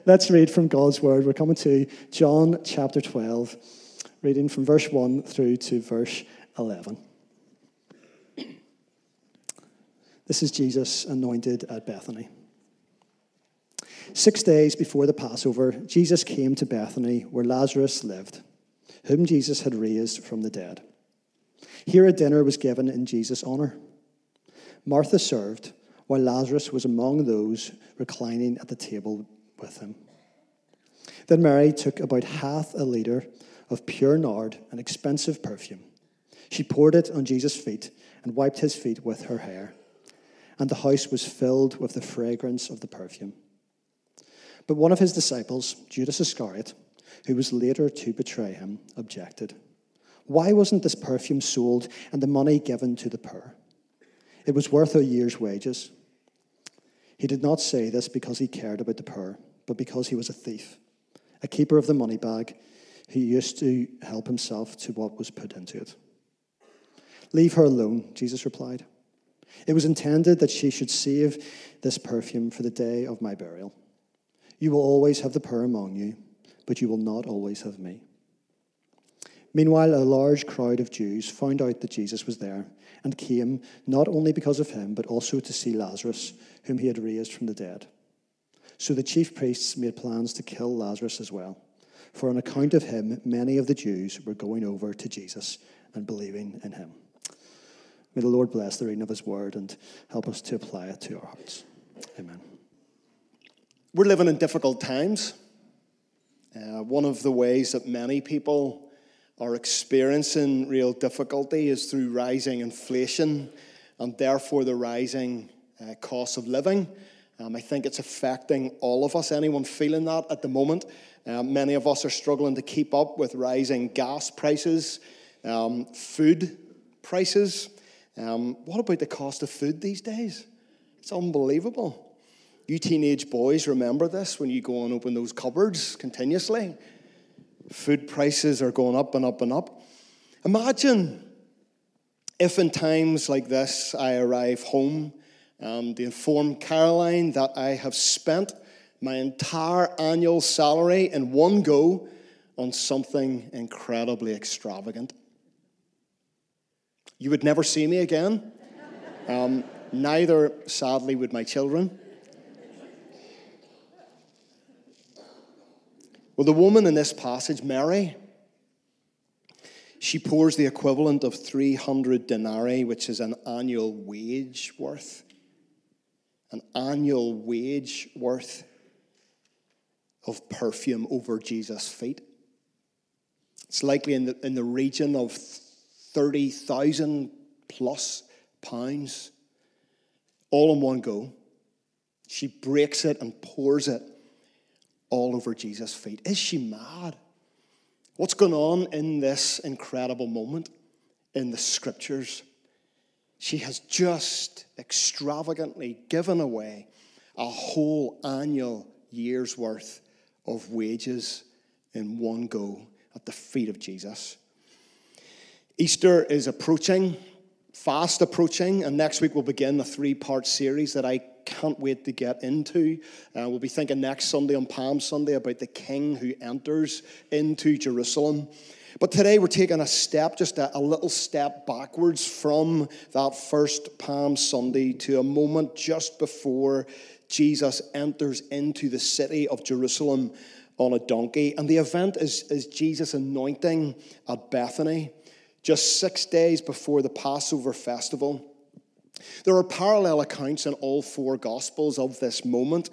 Let's read from God's word. We're coming to John chapter 12, reading from verse 1 through to verse 11. This is Jesus anointed at Bethany. 6 days before the Passover, Jesus came to Bethany where Lazarus lived, whom Jesus had raised from the dead. Here a dinner was given in Jesus' honor. Martha served, while Lazarus was among those reclining at the table with him. Then Mary took about half a liter of pure nard, an expensive perfume. She poured it on Jesus' feet and wiped his feet with her hair. And the house was filled with the fragrance of the perfume. But one of his disciples, Judas Iscariot, who was later to betray him, objected. Why wasn't this perfume sold and the money given to the poor? It was worth a year's wages. He did not say this because he cared about the poor, but because he was a thief, a keeper of the money bag, who used to help himself to what was put into it. Leave her alone, Jesus replied. It was intended that she should save this perfume for the day of my burial. You will always have the poor among you, but you will not always have me. Meanwhile, a large crowd of Jews found out that Jesus was there and came not only because of him, but also to see Lazarus, whom he had raised from the dead. So the chief priests made plans to kill Lazarus as well. For on account of him, many of the Jews were going over to Jesus and believing in him. May the Lord bless the reading of his word and help us to apply it to our hearts. Amen. We're living in difficult times. One of the ways that many people are experiencing real difficulty is through rising inflation and therefore the rising cost of living. I think it's affecting all of us. Anyone feeling that at the moment? Many of us are struggling to keep up with rising gas prices, food prices. What about the cost of food these days? It's unbelievable. You teenage boys remember this when you go and open those cupboards continuously. Food prices are going up and up and up. Imagine if in times like this I arrive home to inform Caroline that I have spent my entire annual salary in one go on something incredibly extravagant. You would never see me again. Neither, sadly, would my children. Well, the woman in this passage, Mary, she pours the equivalent of 300 denarii, which is an annual wage worth. An annual wage worth of perfume over Jesus' feet. It's likely in the region of 30,000 plus pounds, all in one go. She breaks it and pours it all over Jesus' feet. Is she mad? What's going on in this incredible moment in the scriptures? She has just extravagantly given away a whole annual year's worth of wages in one go at the feet of Jesus. Easter is approaching, fast approaching, and next week we'll begin a 3-part series that I can't wait to get into. We'll be thinking next Sunday on Palm Sunday about the King who enters into Jerusalem. But today we're taking a step, just a little step backwards from that first Palm Sunday to a moment just before Jesus enters into the city of Jerusalem on a donkey. And the event is Jesus' anointing at Bethany, just 6 days before the Passover festival. There are parallel accounts in all 4 Gospels of this moment.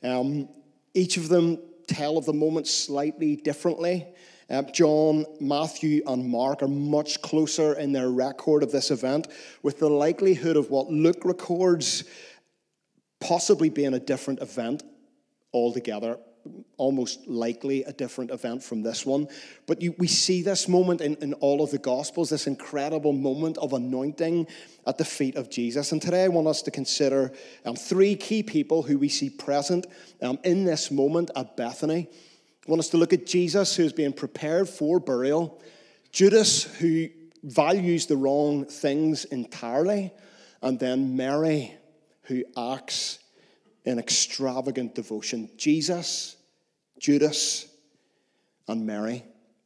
Each of them tell of the moment slightly differently. John, Matthew, and Mark are much closer in their record of this event, with the likelihood of what Luke records possibly being a different event altogether, almost likely a different event from this one. But we see this moment in all of the Gospels, this incredible moment of anointing at the feet of Jesus. And today I want us to consider 3 key people who we see present in this moment at Bethany. I want us to look at Jesus, who is being prepared for burial, Judas, who values the wrong things entirely, and then Mary, who acts in extravagant devotion. Jesus Judas, and Mary.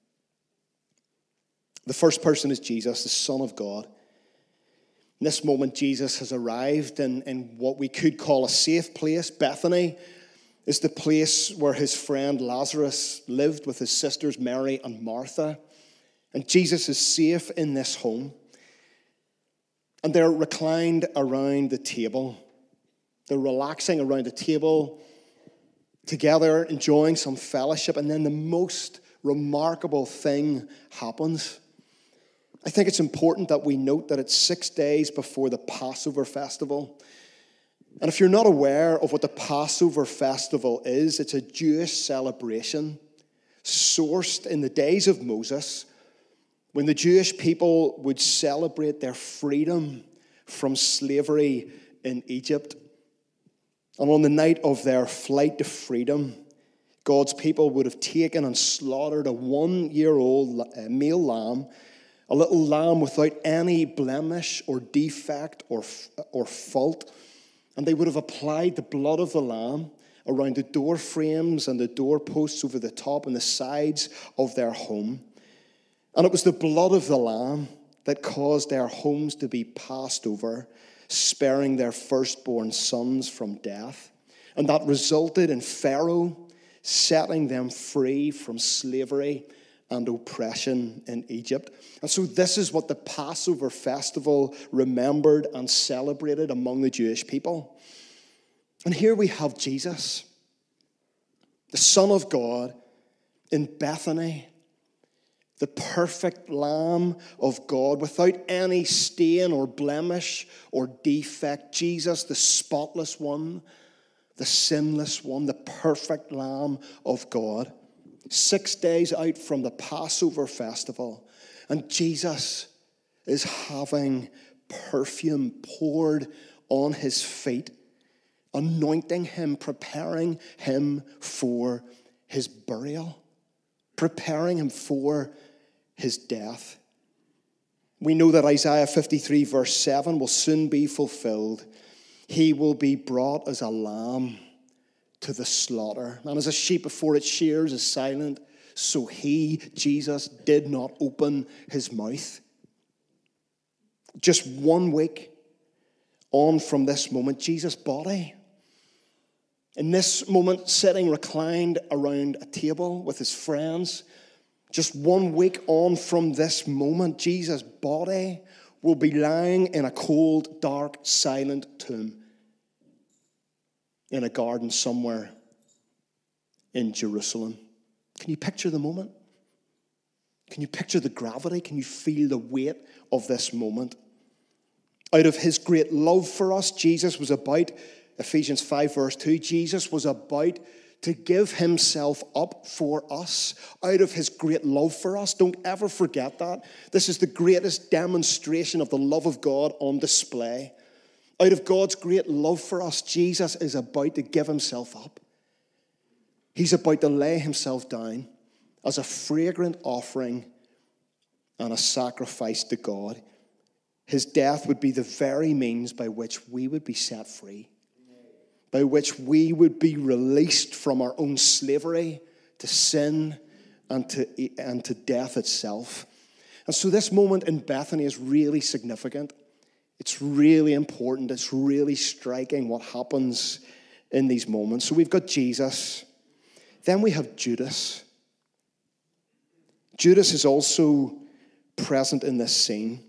The first person is Jesus, the Son of God. In this moment, Jesus has arrived in what we could call a safe place. Bethany is the place where his friend Lazarus lived with his sisters Mary and Martha. And Jesus is safe in this home. And they're reclined around the table. They're relaxing around the table together, enjoying some fellowship. And then the most remarkable thing happens. I think it's important that we note that it's 6 days before the Passover festival. And if you're not aware of what the Passover festival is, it's a Jewish celebration sourced in the days of Moses, when the Jewish people would celebrate their freedom from slavery in Egypt. And on the night of their flight to freedom, God's people would have taken and slaughtered a 1-year-old male lamb, a little lamb without any blemish or defect or fault. And they would have applied the blood of the lamb around the door frames and the doorposts over the top and the sides of their home. And it was the blood of the lamb that caused their homes to be passed over, sparing their firstborn sons from death. And that resulted in Pharaoh setting them free from slavery and oppression in Egypt. And so this is what the Passover festival remembered and celebrated among the Jewish people. And here we have Jesus, the Son of God, in Bethany, the perfect Lamb of God, without any stain or blemish or defect. Jesus, the spotless one, the sinless one, the perfect Lamb of God. 6 days out from the Passover festival, and Jesus is having perfume poured on his feet, anointing him, preparing him for his burial, preparing him for his death. We know that Isaiah 53 verse 7 will soon be fulfilled. He will be brought as a lamb to the slaughter. And as a sheep before its shears is silent, so he, Jesus, did not open his mouth. Just 1 week on from this moment, Jesus' body, in this moment, sitting reclined around a table with his friends, just 1 week on from this moment, Jesus' body will be lying in a cold, dark, silent tomb in a garden somewhere in Jerusalem. Can you picture the moment? Can you picture the gravity? Can you feel the weight of this moment? Out of his great love for us, Jesus was about, Ephesians 5 verse 2, Jesus was about to give himself up for us. Out of his great love for us. Don't ever forget that. This is the greatest demonstration of the love of God on display. Out of God's great love for us, Jesus is about to give himself up. He's about to lay himself down as a fragrant offering and a sacrifice to God. His death would be the very means by which we would be set free, by which we would be released from our own slavery to sin and to death itself. And so this moment in Bethany is really significant. It's really important. It's really striking what happens in these moments. So we've got Jesus. Then we have Judas. Judas is also present in this scene.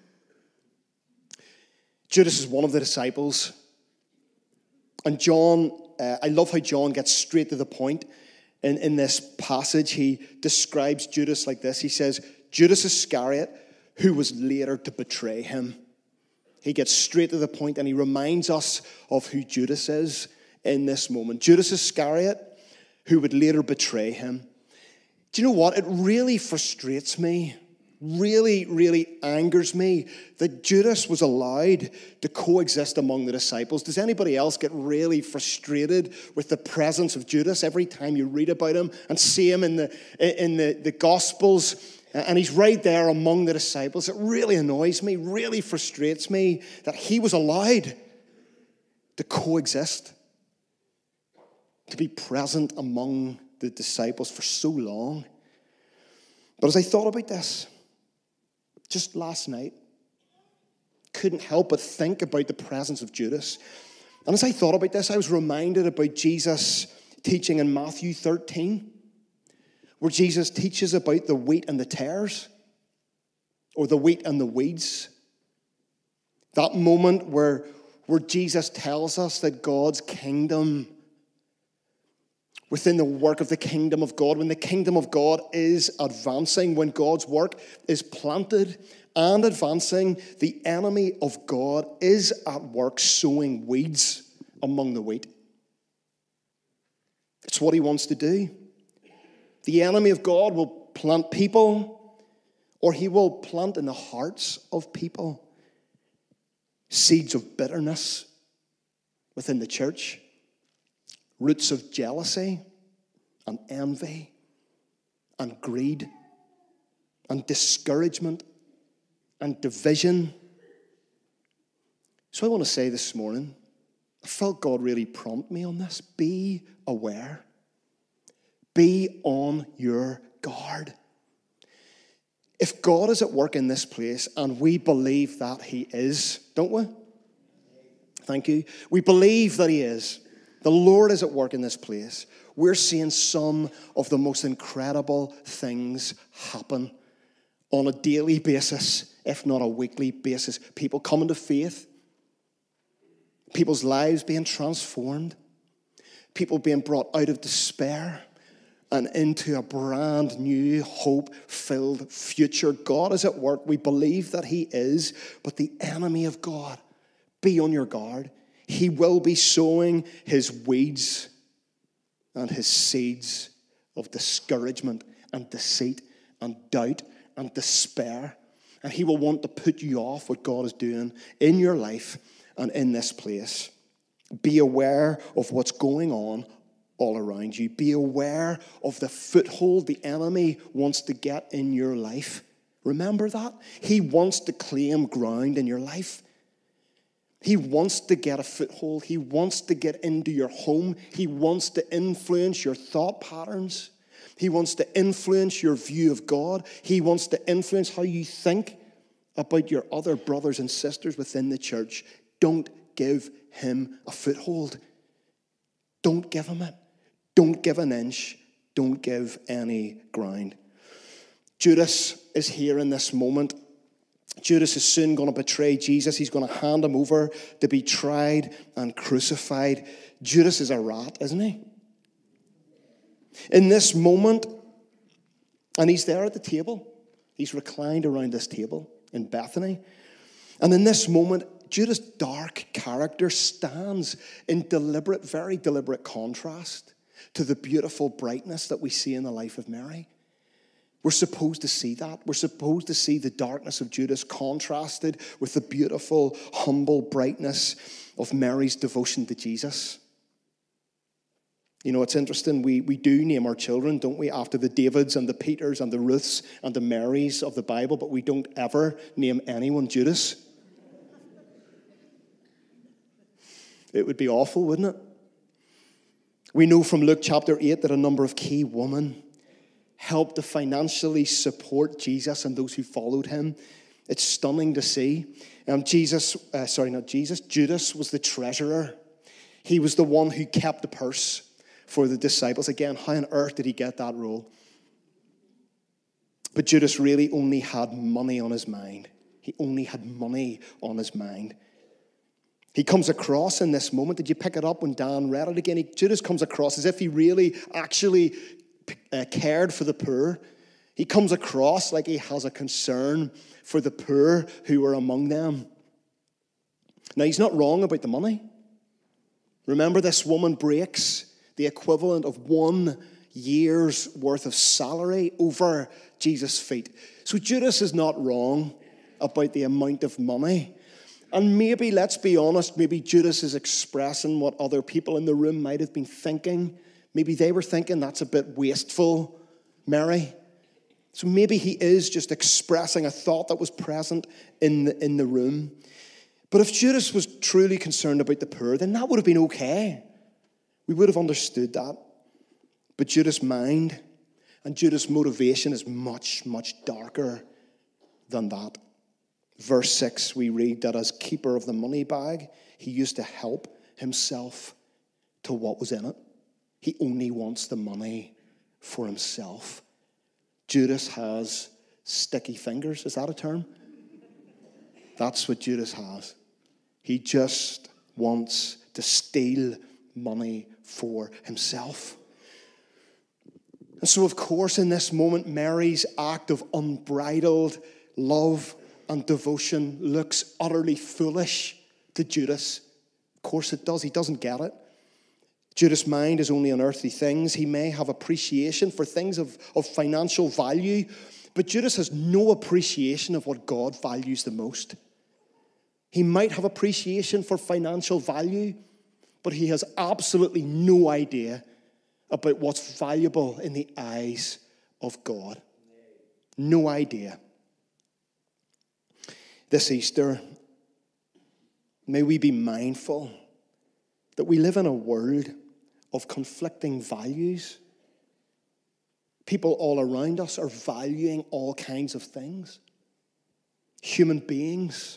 Judas is one of the disciples. And John, I love how John gets straight to the point. In this passage, he describes Judas like this. He says, Judas Iscariot, who was later to betray him. He gets straight to the point and he reminds us of who Judas is in this moment. Judas Iscariot, who would later betray him. Do you know what? It really frustrates me, really angers me that Judas was allowed to coexist among the disciples. Does anybody else get really frustrated with the presence of Judas every time you read about him and see him in the Gospels? And he's right there among the disciples. It really annoys me, really frustrates me that he was allowed to coexist, to be present among the the disciples for so long. But as I thought about this, just last night, couldn't help but think about the presence of Judas. And as I thought about this, I was reminded about Jesus' teaching in Matthew 13, where Jesus teaches about the wheat and the tares, or the wheat and the weeds. That moment where Jesus tells us that God's kingdom, within the work of the kingdom of God, when the kingdom of God is advancing, when God's work is planted and advancing, the enemy of God is at work sowing weeds among the wheat. It's what he wants to do. The enemy of God will plant people, or he will plant in the hearts of people seeds of bitterness within the church, roots of jealousy and envy and greed and discouragement and division. So I want to say this morning, I felt God really prompt me on this. Be aware. Be on your guard. If God is at work in this place, and we believe that he is, don't we? Thank you. We believe that he is. The Lord is at work in this place. We're seeing some of the most incredible things happen on a daily basis, if not a weekly basis. People coming to faith. People's lives being transformed. People being brought out of despair and into a brand new, hope-filled future. God is at work. We believe that he is, but the enemy of God, be on your guard. He will be sowing his weeds and his seeds of discouragement and deceit and doubt and despair. And he will want to put you off what God is doing in your life and in this place. Be aware of what's going on all around you. Be aware of the foothold the enemy wants to get in your life. Remember that? He wants to claim ground in your life. He wants to get a foothold. He wants to get into your home. He wants to influence your thought patterns. He wants to influence your view of God. He wants to influence how you think about your other brothers and sisters within the church. Don't give him a foothold. Don't give him it. Don't give an inch. Don't give any ground. Judas is here in this moment. Judas is soon going to betray Jesus. He's going to hand him over to be tried and crucified. Judas is a rat, isn't he? In this moment, and he's there at the table. He's reclined around this table in Bethany. And in this moment, Judas' dark character stands in deliberate, very deliberate contrast to the beautiful brightness that we see in the life of Mary. We're supposed to see that. We're supposed to see the darkness of Judas contrasted with the beautiful, humble brightness of Mary's devotion to Jesus. You know, it's interesting, we do name our children, don't we, after the Davids and the Peters and the Ruths and the Marys of the Bible, but we don't ever name anyone Judas. It would be awful, wouldn't it? We know from Luke chapter 8 that a number of key women helped to financially support Jesus and those who followed him. It's stunning to see. Judas was the treasurer. He was the one who kept the purse for the disciples. Again, how on earth did he get that role? But Judas really only had money on his mind. He only had money on his mind. He comes across in this moment. Did you pick it up when Dan read it again? Judas comes across as if he really actually cared for the poor. He comes across like he has a concern for the poor who are among them. Now, he's not wrong about the money. Remember, this woman breaks the equivalent of 1 year's worth of salary over Jesus' feet. So Judas is not wrong about the amount of money. And maybe, let's be honest, maybe Judas is expressing what other people in the room might have been thinking. Maybe they were thinking, that's a bit wasteful, Mary. So maybe he is just expressing a thought that was present in the room. But if Judas was truly concerned about the poor, then that would have been okay. We would have understood that. But Judas' mind and Judas' motivation is much, much darker than that. Verse 6, we read that as keeper of the money bag, he used to help himself to what was in it. He only wants the money for himself. Judas has sticky fingers. Is that a term? That's what Judas has. He just wants to steal money for himself. And so, of course, in this moment, Mary's act of unbridled love and devotion looks utterly foolish to Judas. Of course it does. He doesn't get it. Judas' mind is only on earthly things. He may have appreciation for things of financial value, but Judas has no appreciation of what God values the most. He might have appreciation for financial value, but he has absolutely no idea about what's valuable in the eyes of God. No idea. This Easter, may we be mindful that we live in a world of conflicting values. People all around us are valuing all kinds of things. Human beings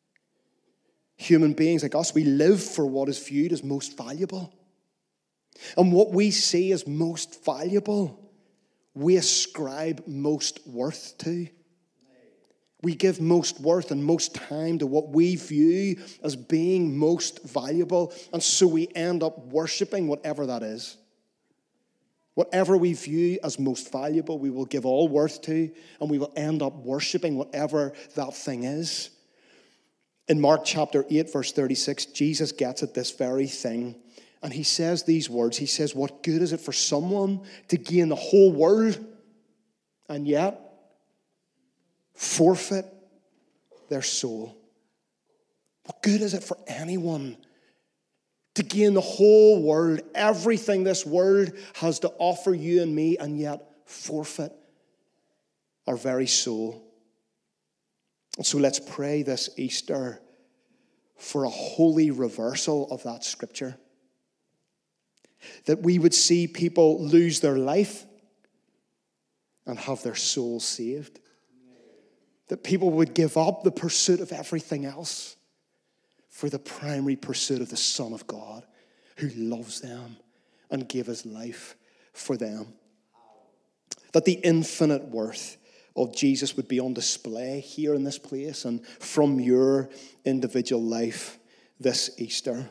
like us, we live for what is viewed as most valuable. And what we see as most valuable, we ascribe most worth to. We give most worth and most time to what we view as being most valuable, and so we end up worshiping whatever that is. Whatever we view as most valuable, we will give all worth to, and we will end up worshiping whatever that thing is. In Mark chapter 8, verse 36, Jesus gets at this very thing, and he says these words. He says, "What good is it for someone to gain the whole world and yet forfeit their soul?" What good is it for anyone to gain the whole world, everything this world has to offer you and me, and yet forfeit our very soul? And so let's pray this Easter for a holy reversal of that scripture. That we would see people lose their life and have their soul saved. That people would give up the pursuit of everything else for the primary pursuit of the Son of God, who loves them and gave his life for them. That the infinite worth of Jesus would be on display here in this place and from your individual life this Easter.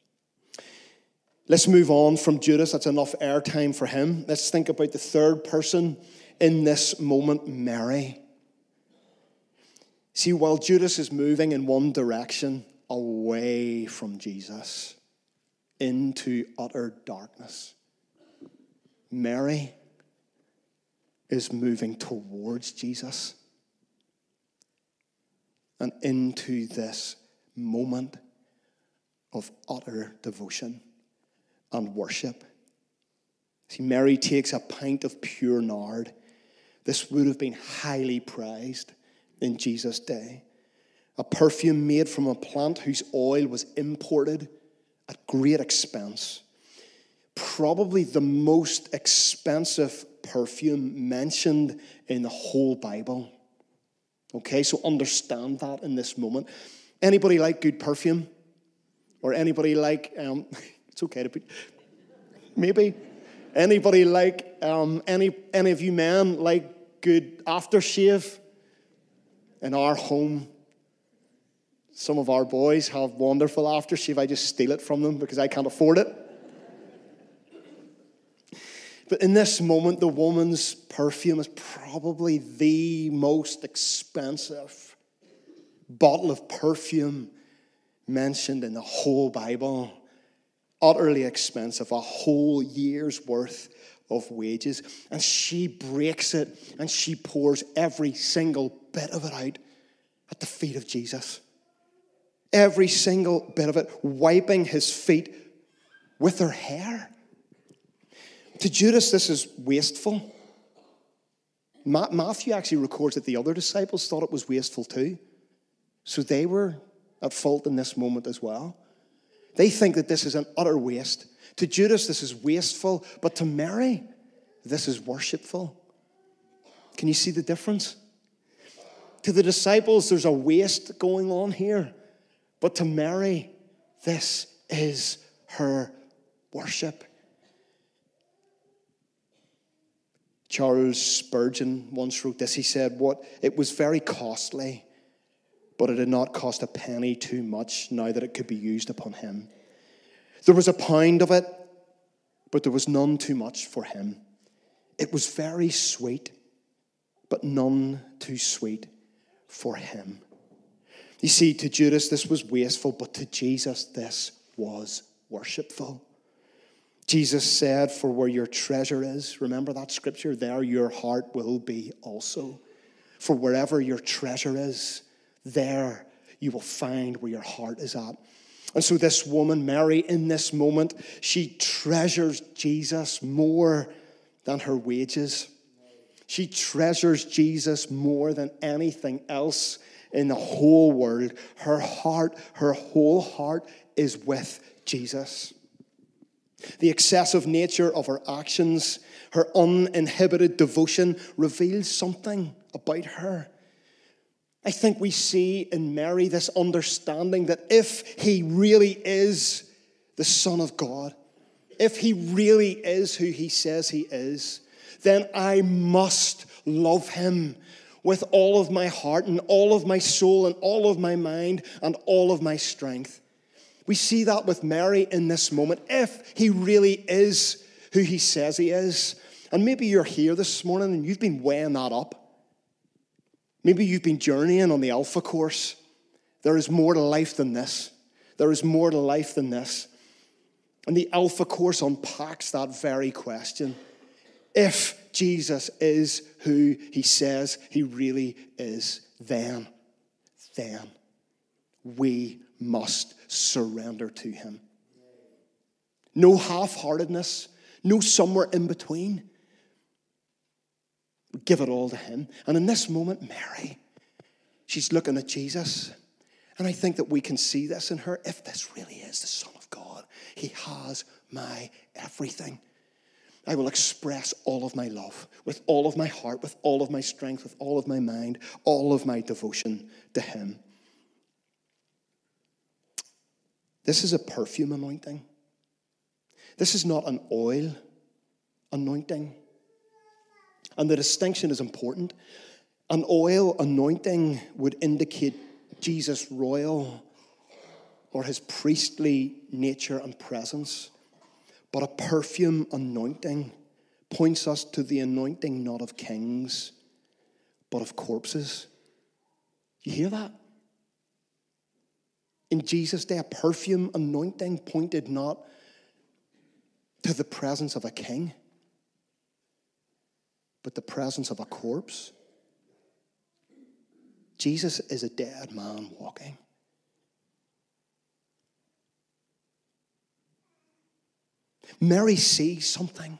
Let's move on from Judas. That's enough airtime for him. Let's think about the third person in this moment, Mary. See, while Judas is moving in one direction, away from Jesus, into utter darkness, Mary is moving towards Jesus and into this moment of utter devotion and worship. See, Mary takes a pint of pure nard. This would have been highly prized in Jesus' day. A perfume made from a plant whose oil was imported at great expense. Probably the most expensive perfume mentioned in the whole Bible. Okay, so understand that in this moment. Anybody like good perfume? Or anybody like, it's okay to put, maybe. Anybody like, any of you men like good aftershave? In our home, some of our boys have wonderful aftershave. I just steal it from them because I can't afford it. But in this moment, the woman's perfume is probably the most expensive bottle of perfume mentioned in the whole Bible. Utterly expensive, a whole year's worth of wages. And she breaks it and she pours every single bit of it out at the feet of Jesus. Every single bit of it, wiping his feet with her hair. To Judas, this is wasteful. Matthew actually records that the other disciples thought it was wasteful too. So they were at fault in this moment as well. They think that this is an utter waste. To Judas, this is wasteful. But to Mary, this is worshipful. Can you see the difference? To the disciples, there's a waste going on here. But to Mary, this is her worship. Charles Spurgeon once wrote this. He said, it was very costly, but it did not cost a penny too much now that it could be used upon him. There was a pound of it, but there was none too much for him. It was very sweet, but none too sweet for him. You see, to Judas, this was wasteful, but to Jesus, this was worshipful. Jesus said, for where your treasure is, remember that scripture, there your heart will be also. For wherever your treasure is, there you will find where your heart is at. And so this woman, Mary, in this moment, she treasures Jesus more than her wages. She treasures Jesus more than anything else in the whole world. Her heart, her whole heart is with Jesus. The excessive nature of her actions, her uninhibited devotion reveals something about her. I think we see in Mary this understanding that if he really is the Son of God, if he really is who he says he is, then I must love him with all of my heart and all of my soul and all of my mind and all of my strength. We see that with Mary in this moment. If he really is who he says he is, and maybe you're here this morning and you've been weighing that up. Maybe you've been journeying on the Alpha course. There is more to life than this. There is more to life than this. And the Alpha course unpacks that very question. If Jesus is who he says he really is, then we must surrender to him. No half-heartedness, no somewhere in between. Give it all to him. And in this moment, Mary, she's looking at Jesus. And I think that we can see this in her. If this really is the Son of God, he has my everything. I will express all of my love with all of my heart, with all of my strength, with all of my mind, all of my devotion to him. This is a perfume anointing. This is not an oil anointing. And the distinction is important. An oil anointing would indicate Jesus' royal or his priestly nature and presence. But a perfume anointing points us to the anointing not of kings, but of corpses. You hear that? In Jesus' day, a perfume anointing pointed not to the presence of a king, but the presence of a corpse. Jesus is a dead man walking. Mary sees something.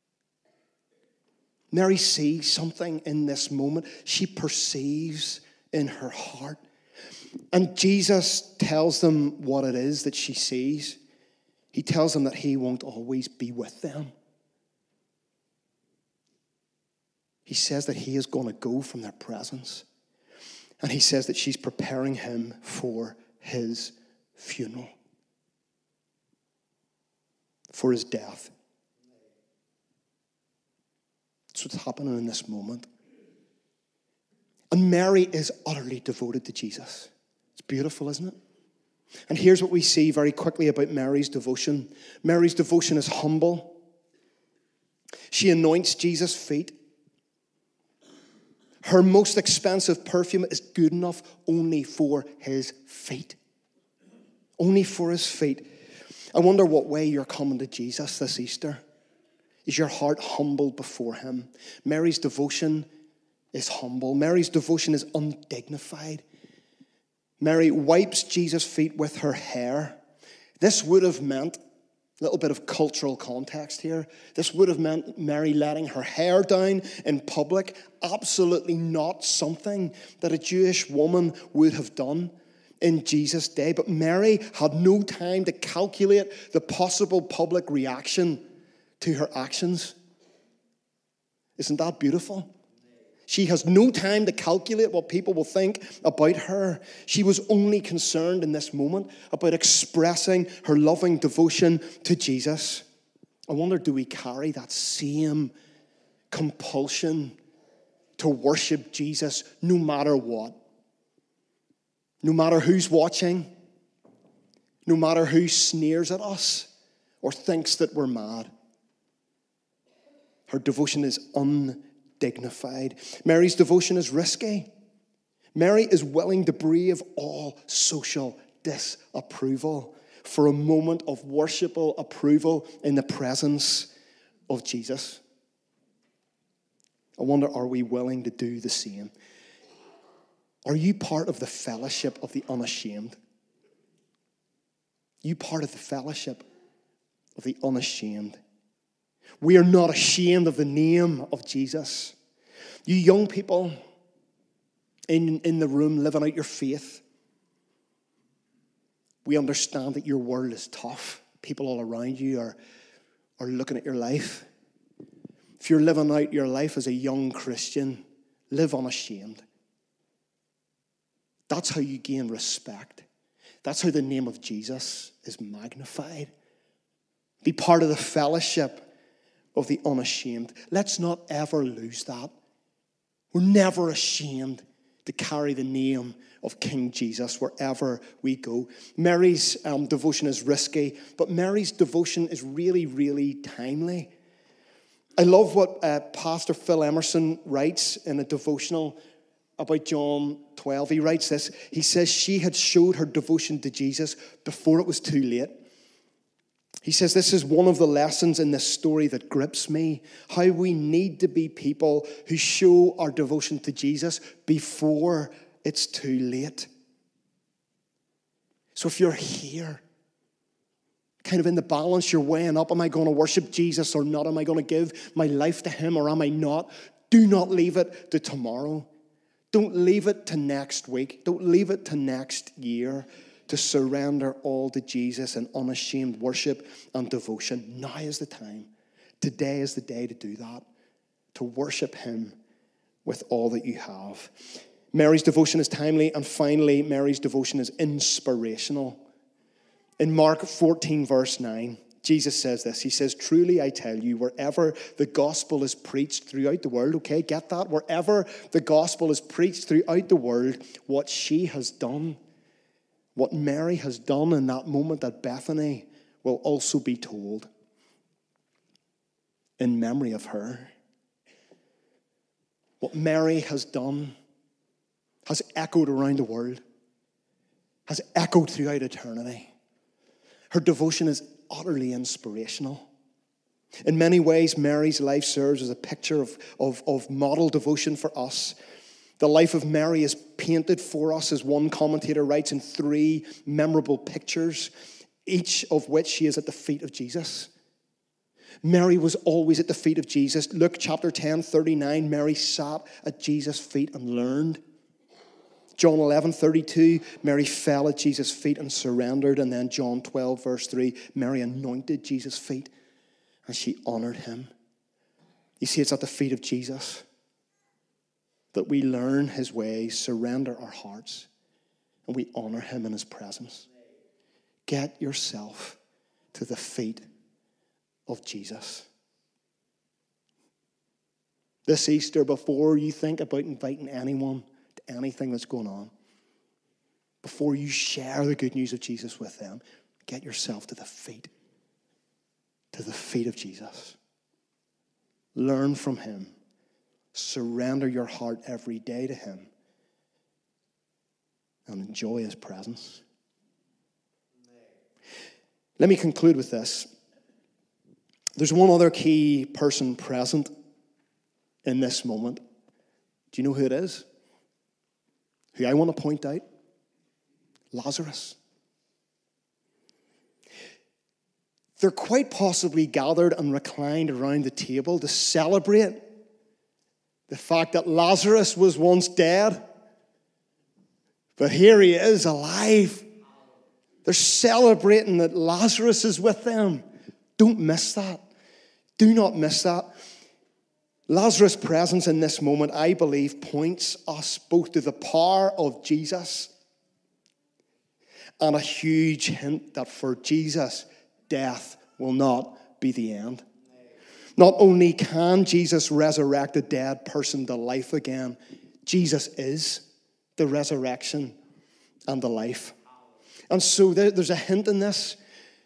Mary sees something in this moment. She perceives in her heart. And Jesus tells them what it is that she sees. He tells them that he won't always be with them. He says that he is going to go from their presence. And he says that she's preparing him for his funeral, for his death. That's what's happening in this moment. And Mary is utterly devoted to Jesus. It's beautiful, isn't it? And here's what we see very quickly about Mary's devotion. Mary's devotion is humble. She anoints Jesus' feet. Her most expensive perfume is good enough only for his feet. Only for his feet. I wonder what way you're coming to Jesus this Easter. Is your heart humbled before him? Mary's devotion is humble. Mary's devotion is undignified. Mary wipes Jesus' feet with her hair. This would have meant, a little bit of cultural context here, this would have meant Mary letting her hair down in public. Absolutely not something that a Jewish woman would have done in Jesus' day. But Mary had no time to calculate the possible public reaction to her actions. Isn't that beautiful? She has no time to calculate what people will think about her. She was only concerned in this moment about expressing her loving devotion to Jesus. I wonder, do we carry that same compulsion to worship Jesus no matter what? No matter who's watching, no matter who sneers at us or thinks that we're mad. Her devotion is undignified. Mary's devotion is risky. Mary is willing to brave all social disapproval for a moment of worshipful approval in the presence of Jesus. I wonder, are we willing to do the same? Are you part of the fellowship of the unashamed? You part of the fellowship of the unashamed. We are not ashamed of the name of Jesus. You young people in the room living out your faith, we understand that your world is tough. People all around you are looking at your life. If you're living out your life as a young Christian, live unashamed. That's how you gain respect. That's how the name of Jesus is magnified. Be part of the fellowship of the unashamed. Let's not ever lose that. We're never ashamed to carry the name of King Jesus wherever we go. Mary's devotion is risky, but Mary's devotion is really, really timely. I love what Pastor Phil Emerson writes in a devotional about John 12. He writes this. He says, she had showed her devotion to Jesus before it was too late. He says, this is one of the lessons in this story that grips me, how we need to be people who show our devotion to Jesus before it's too late. So if you're here, kind of in the balance, you're weighing up, am I going to worship Jesus or not? Am I going to give my life to him or am I not? Do not leave it to tomorrow. Don't leave it to next week. Don't leave it to next year to surrender all to Jesus in unashamed worship and devotion. Now is the time. Today is the day to do that, to worship him with all that you have. Mary's devotion is timely, and finally, Mary's devotion is inspirational. In Mark 14, verse 9, Jesus says this. He says, truly I tell you, wherever the gospel is preached throughout the world, okay, get that? Wherever the gospel is preached throughout the world, what she has done, what Mary has done in that moment at Bethany will also be told in memory of her. What Mary has done has echoed around the world, has echoed throughout eternity. Her devotion is utterly inspirational. In many ways, Mary's life serves as a picture of model devotion for us. The life of Mary is painted for us, as one commentator writes, in 3 memorable pictures, each of which she is at the feet of Jesus. Mary was always at the feet of Jesus. Luke chapter 10, 39, Mary sat at Jesus' feet and learned. John 11, 32, Mary fell at Jesus' feet and surrendered. And then John 12, verse 3, Mary anointed Jesus' feet and she honored him. You see, it's at the feet of Jesus that we learn his ways, surrender our hearts, and we honor him in his presence. Get yourself to the feet of Jesus. This Easter, before you think about inviting anyone to anything that's going on, before you share the good news of Jesus with them, get yourself to the feet of Jesus. Learn from him. Surrender your heart every day to him and enjoy his presence. Let me conclude with this. There's one other key person present in this moment. Do you know who it is? Who I want to point out? Lazarus. They're quite possibly gathered and reclined around the table to celebrate the fact that Lazarus was once dead, but here he is alive. They're celebrating that Lazarus is with them. Don't miss that. Do not miss that. Lazarus' presence in this moment, I believe, points us both to the power of Jesus and a huge hint that for Jesus, death will not be the end. Not only can Jesus resurrect a dead person to life again, Jesus is the resurrection and the life. And so there's a hint in this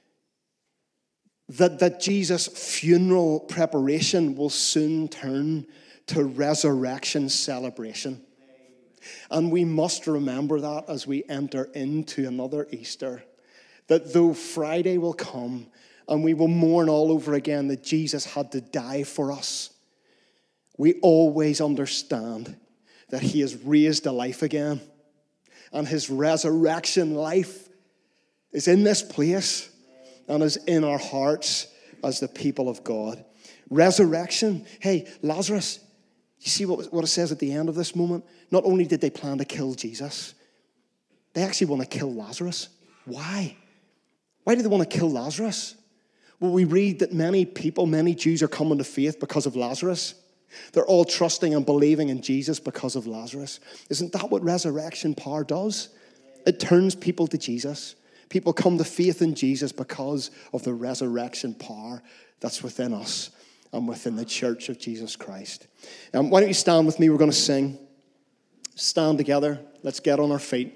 that Jesus' funeral preparation will soon turn to resurrection celebration. And we must remember that as we enter into another Easter, that though Friday will come and we will mourn all over again that Jesus had to die for us, we always understand that he is raised to life again. And his resurrection life is in this place and is in our hearts as the people of God. Resurrection. Hey, Lazarus, you see what it says at the end of this moment? Not only did they plan to kill Jesus, they actually want to kill Lazarus. Why? Why do they want to kill Lazarus? Well, we read that many people, many Jews are coming to faith because of Lazarus. They're all trusting and believing in Jesus because of Lazarus. Isn't that what resurrection power does? It turns people to Jesus. People come to faith in Jesus because of the resurrection power that's within us and within the church of Jesus Christ. Why don't you stand with me? We're going to sing. Stand together. Let's get on our feet.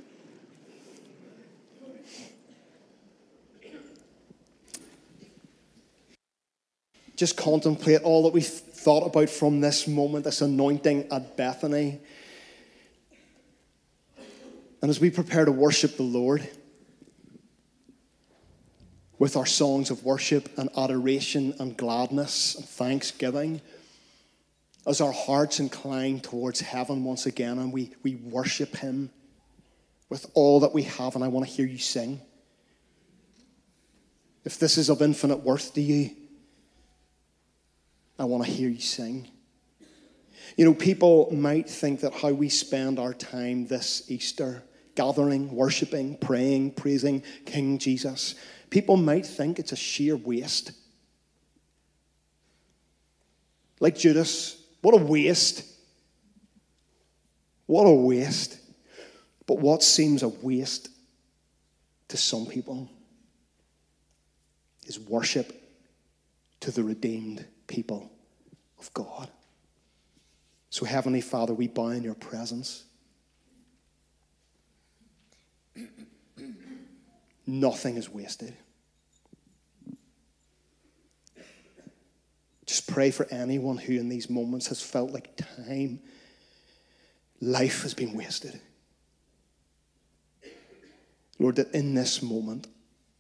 Just contemplate all that we thought about from this moment, this anointing at Bethany. And as we prepare to worship the Lord with our songs of worship and adoration and gladness and thanksgiving, as our hearts incline towards heaven once again and we worship him with all that we have, and I want to hear you sing. If this is of infinite worth to you, I want to hear you sing. You know, people might think that how we spend our time this Easter, gathering, worshiping, praying, praising King Jesus, people might think it's a sheer waste. Like Judas, what a waste. What a waste. But what seems a waste to some people is worship to the redeemed people of God. So, Heavenly Father, we bow in your presence. Nothing is wasted. Just pray for anyone who in these moments has felt like life has been wasted. Lord, that in this moment,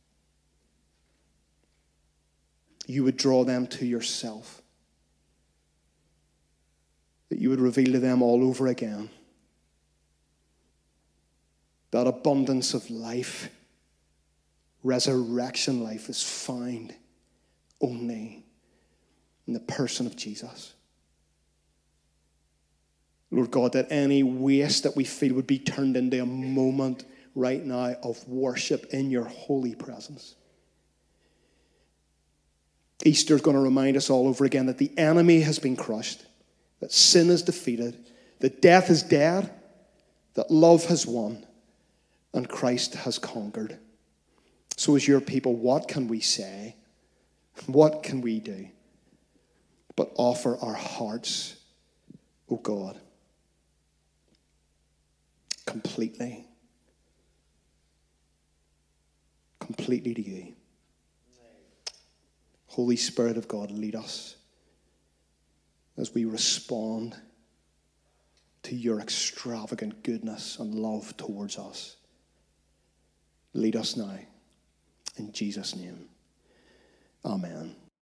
you would draw them to yourself. That you would reveal to them all over again that abundance of life, resurrection life, is found only in the person of Jesus. Lord God, that any waste that we feel would be turned into a moment right now of worship in your holy presence. Easter is going to remind us all over again that the enemy has been crushed, that sin is defeated, that death is dead, that love has won, and Christ has conquered. So as your people, what can we say? What can we do but offer our hearts, O God, completely to you? Holy Spirit of God, lead us as we respond to your extravagant goodness and love towards us. Lead us now. In Jesus' name, amen.